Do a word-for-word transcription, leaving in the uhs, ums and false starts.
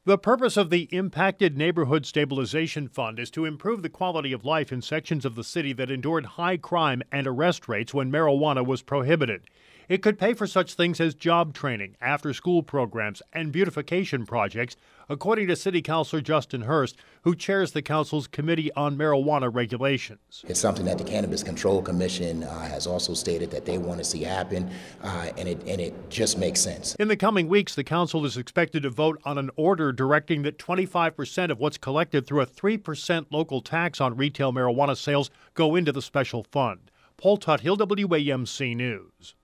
The purpose of the Impacted Neighborhood Stabilization Fund is to improve the quality of life in sections of the city that endured high crime and arrest rates when marijuana was prohibited. It could pay for such things as job training, after-school programs, and beautification projects, according to City Councilor Justin Hurst, who chairs the council's Committee on Marijuana Regulations. It's something that the Cannabis Control Commission uh, has also stated that they want to see happen, uh, and, it, and it just makes sense. In the coming weeks, the council is expected to vote on an order directing that twenty-five percent of what's collected through a three percent local tax on retail marijuana sales go into the special fund. Paul Tuthill, W A M C News.